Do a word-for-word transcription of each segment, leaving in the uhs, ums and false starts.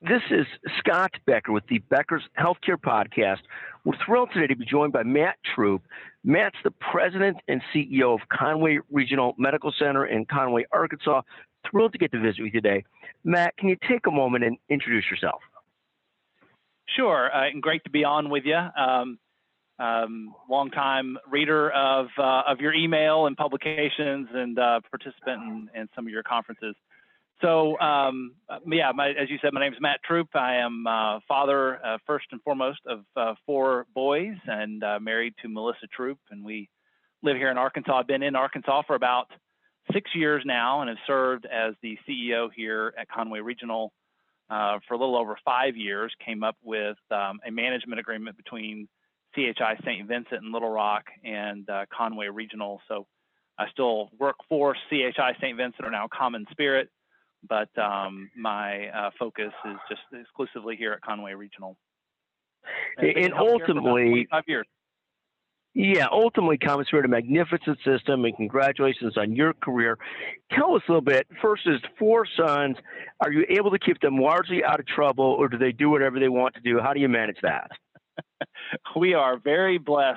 This is Scott Becker with the Becker's Healthcare Podcast. We're thrilled today to be joined by Matt Troup. Matt's the president and C E O of Conway Regional Medical Center in Conway, Arkansas. Thrilled to get to visit with you today. Matt, can you take a moment and introduce yourself? Sure, uh, and great to be on with you. Um, um, longtime reader of uh, of your email and publications, and uh, participant in, in some of your conferences. So, um, yeah, my, as you said, my name is Matt Troup. I am uh, father, uh, first and foremost, of uh, four boys, and uh, married to Melissa Troup, and we live here in Arkansas. I've been in Arkansas for about six years now, and have served as the C E O here at Conway Regional uh, for a little over five years. Came up with um, a management agreement between C H I Saint Vincent and Little Rock and uh, Conway Regional. So I still work for C H I Saint Vincent, or now Common Spirit, but um, my uh, focus is just exclusively here at Conway Regional. And, and ultimately, five years. Yeah, ultimately, Common Spirit, a magnificent system, and congratulations on your career. Tell us a little bit. First, is four sons. Are you able to keep them largely out of trouble, or do they do whatever they want to do? How do you manage that? We are very blessed,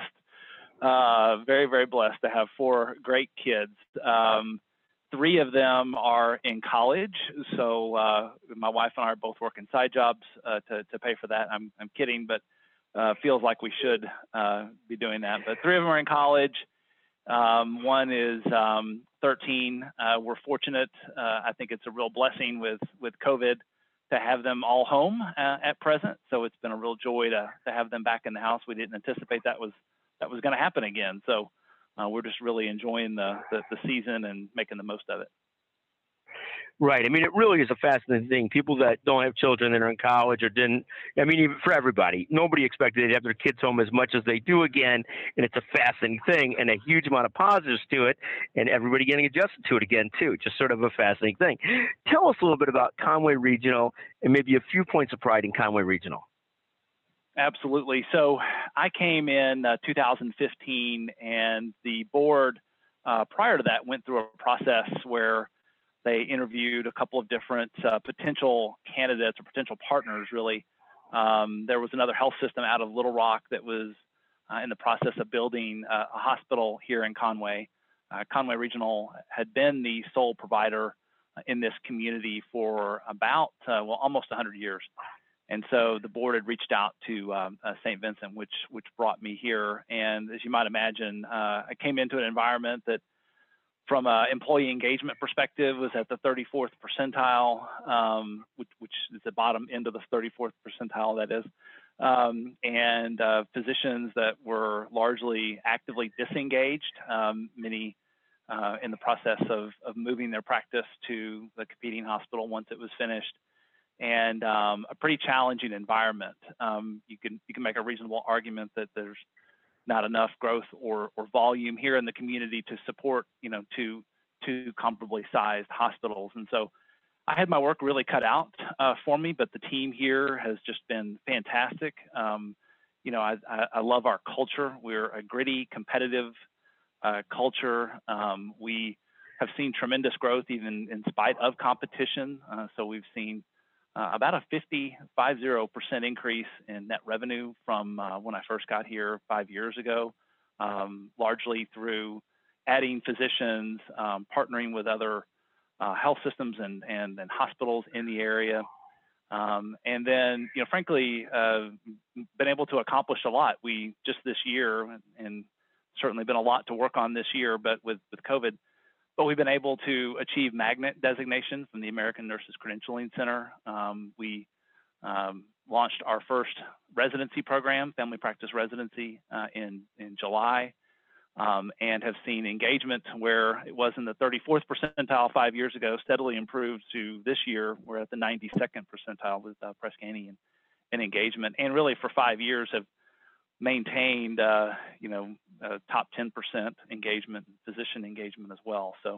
uh, very, very blessed to have four great kids. Um, Three of them are in college, so uh, my wife and I are both working side jobs uh, to, to pay for that. I'm, I'm kidding, but uh, feels like we should uh, be doing that. But three of them are in college. Um, one is um, thirteen. Uh, we're fortunate. Uh, I think it's a real blessing with, with COVID to have them all home uh, at present. So it's been a real joy to, to have them back in the house. We didn't anticipate that was that was going to happen again. So Uh, we're just really enjoying the, the, the season and making the most of it. Right. I mean, it really is a fascinating thing. People that don't have children that are in college or didn't, I mean, even for everybody, nobody expected they'd have their kids home as much as they do again. And it's a fascinating thing and a huge amount of positives to it, and everybody getting adjusted to it again, too. Just sort of a fascinating thing. Tell us a little bit about Conway Regional and maybe a few points of pride in Conway Regional. Absolutely. So I came in uh, two thousand fifteen, and the board uh, prior to that went through a process where they interviewed a couple of different uh, potential candidates or potential partners, really. Um, there was another health system out of Little Rock that was uh, in the process of building a, a hospital here in Conway. Uh, Conway Regional had been the sole provider in this community for about, uh, well, almost one hundred years. And so the board had reached out to um, uh, Saint Vincent, which which brought me here. And as you might imagine, uh, I came into an environment that, from an employee engagement perspective, was at the thirty-fourth percentile, um, which, which is the bottom end of the thirty-fourth percentile, that is, um, and uh, physicians that were largely actively disengaged, um, many uh, in the process of, of moving their practice to the competing hospital once it was finished. And um, a pretty challenging environment. Um, you can you can make a reasonable argument that there's not enough growth or or volume here in the community to support, you know, two two comparably sized hospitals. And so I had my work really cut out uh, for me, but the team here has just been fantastic. Um, you know, I, I, I love our culture. We're a gritty, competitive uh, culture. Um, we have seen tremendous growth even in spite of competition. Uh, so we've seen Uh, about a fifty-five percent increase in net revenue from uh, when I first got here five years ago, um, largely through adding physicians, um, partnering with other uh, health systems and, and, and hospitals in the area. Um, and then, you know, frankly, uh, been able to accomplish a lot. We just this year, and certainly been a lot to work on this year, but with, with COVID, but we've been able to achieve magnet designation from the American Nurses Credentialing Center. Um, we um, launched our first residency program, family practice residency, uh, in, in July, um, and have seen engagement where it was in the thirty-fourth percentile five years ago, steadily improved to this year. We're at the ninety-second percentile with uh, Press Ganey and, and engagement, and really for five years have maintained, uh, you know, uh, top ten percent engagement, physician engagement as well. So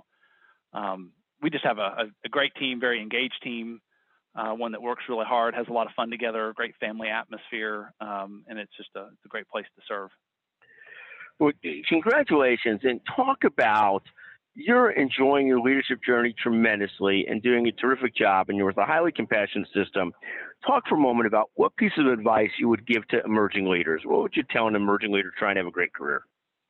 um, we just have a, a, a great team, very engaged team, uh, one that works really hard, has a lot of fun together, great family atmosphere, um, and it's just a, it's a great place to serve. Well, congratulations, and talk about you're enjoying your leadership journey tremendously and doing a terrific job, and you're with a highly compassionate system. Talk for a moment about what piece of advice you would give to emerging leaders. What would you tell an emerging leader trying to have a great career?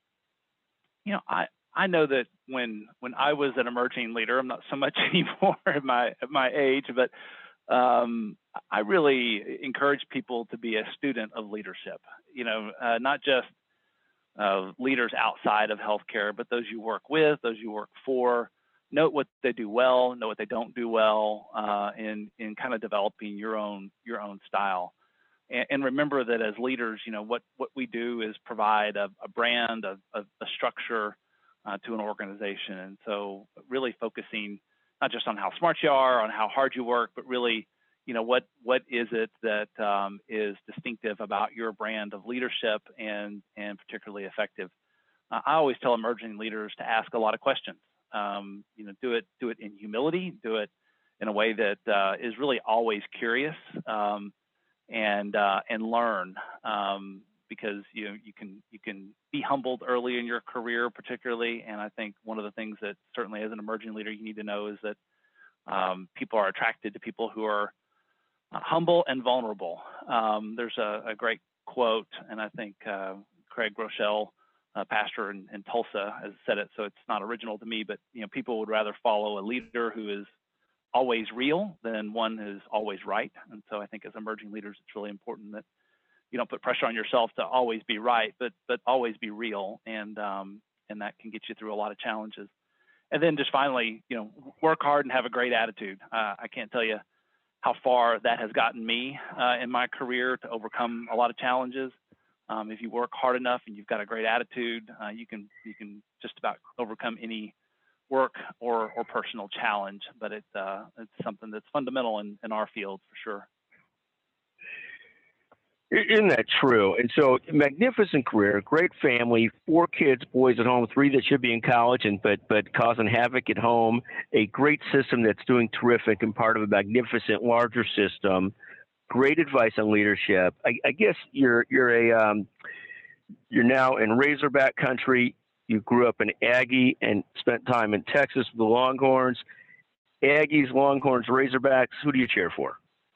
You know, I, I know that when when I was an emerging leader, I'm not so much anymore at my at my age, but um, I really encourage people to be a student of leadership. You know, uh, not just uh, leaders outside of healthcare, but those you work with, those you work for. Note what they do well, know what they don't do well, uh, in in kind of developing your own your own style. And, and remember that as leaders, you know what what we do is provide a, a brand, a, a, a structure uh, to an organization. And so, really focusing not just on how smart you are, on how hard you work, but really, you know, what what is it that um, is distinctive about your brand of leadership and and particularly effective. Uh, I always tell emerging leaders to ask a lot of questions. Um, you know, do it do it in humility, do it in a way that uh, is really always curious, um, and uh, and learn, um, because you know you can you can be humbled early in your career, particularly. And I think one of the things that certainly as an emerging leader you need to know is that um, people are attracted to people who are uh, humble and vulnerable. Um, there's a, a great quote, and I think uh, Craig Groeschel, uh, pastor in, in Tulsa, has said it, so it's not original to me, but you know, people would rather follow a leader who is always real than one who's always right. And so I think as emerging leaders, it's really important that you don't put pressure on yourself to always be right, but but always be real, and um, and that can get you through a lot of challenges. And then just finally, you know, work hard and have a great attitude. Uh, I can't tell you how far that has gotten me uh, in my career to overcome a lot of challenges. Um, if you work hard enough and you've got a great attitude, uh, you can you can just about overcome any work or or personal challenge. But it's uh, it's something that's fundamental in, in our field for sure. Isn't that true? And so, magnificent career, great family, four kids, boys at home, three that should be in college, and but but causing havoc at home. A great system that's doing terrific and part of a magnificent larger system. Great advice on leadership. I, I guess you're you're a um, you're now in Razorback country. You grew up an Aggie and spent time in Texas with the Longhorns. Aggies, Longhorns, Razorbacks. Who do you cheer for?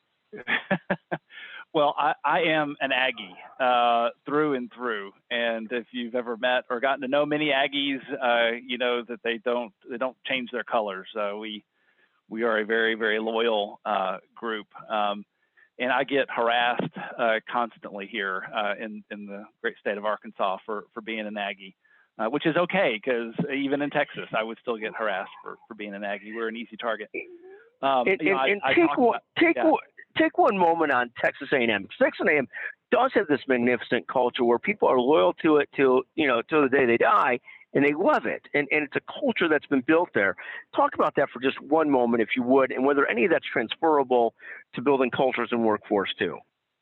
Well, I, I am an Aggie uh, through and through, and if you've ever met or gotten to know many Aggies, uh, you know that they don't they don't change their colors. Uh, we we are a very very loyal uh, group, um, and I get harassed uh, constantly here uh, in in the great state of Arkansas for for being an Aggie, uh, which is okay because even in Texas I would still get harassed for for being an Aggie. We're an easy target. Um, and, you know, and, I, I take talk one, about, take yeah. one, take one moment on Texas A and M. Texas A and M does have this magnificent culture where people are loyal to it till you know till the day they die, and they love it. And and it's a culture that's been built there. Talk about that for just one moment, if you would, and whether any of that's transferable to building cultures and workforce too.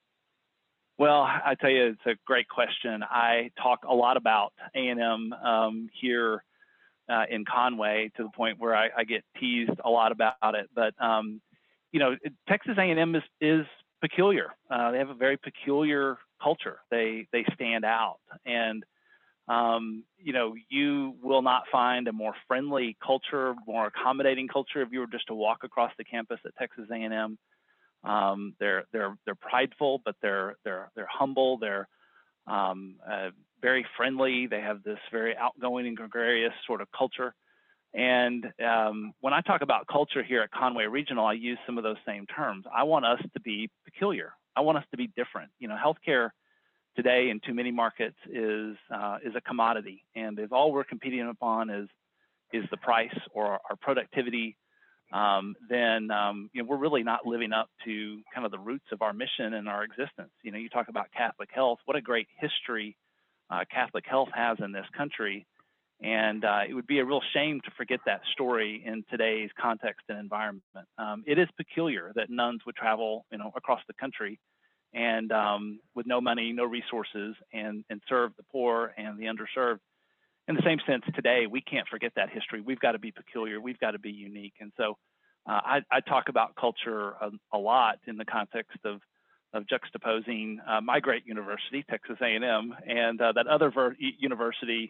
Well, I tell you, it's a great question. I talk a lot about A and M um, here uh, in Conway to the point where I, I get teased a lot about it. But um, you know, Texas A and M is is peculiar. Uh, they have a very peculiar culture. They they stand out, and um, you know, you will not find a more friendly culture, more accommodating culture if you were just to walk across the campus at Texas A and M. Um, they're they're they're prideful, but they're they're they're humble. They're um, uh, very friendly. They have this very outgoing and gregarious sort of culture. And um, when I talk about culture here at Conway Regional, I use some of those same terms. I want us to be peculiar. I want us to be different. You know, healthcare today in too many markets is uh, is a commodity, and if all we're competing upon is is the price or our productivity, um, then um, you know, we're really not living up to kind of the roots of our mission and our existence. You know, you talk about Catholic health. What a great history uh, Catholic health has in this country. And uh, it would be a real shame to forget that story in today's context and environment. Um, it is peculiar that nuns would travel, you know, across the country and um, with no money, no resources, and, and serve the poor and the underserved. In the same sense, today, we can't forget that history. We've got to be peculiar. We've got to be unique. And so uh, I, I talk about culture a, a lot in the context of, of juxtaposing uh, my great university, Texas A and M, and uh, that other ver- university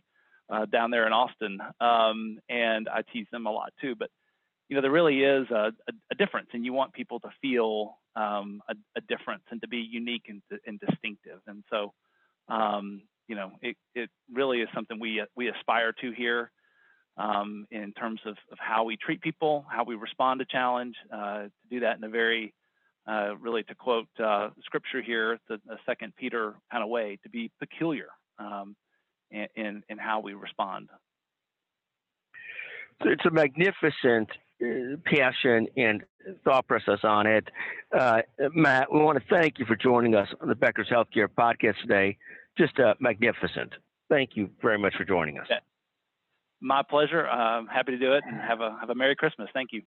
uh, down there in Austin, um, and I tease them a lot too. But you know, there really is a, a, a difference, and you want people to feel um, a, a difference and to be unique and, and distinctive. And so, um, you know, it, it really is something we we aspire to here um, in terms of, of how we treat people, how we respond to challenge, uh, to do that in a very, uh, really to quote uh, scripture here, the, the Second Peter kind of way, to be peculiar um, in, in in how we respond. So it's a magnificent uh, passion and thought process on it. Uh, Matt, we want to thank you for joining us on the Becker's Healthcare podcast today. Just uh, magnificent. Thank you very much for joining us. My pleasure. I'm happy to do it, and have a have a Merry Christmas. Thank you.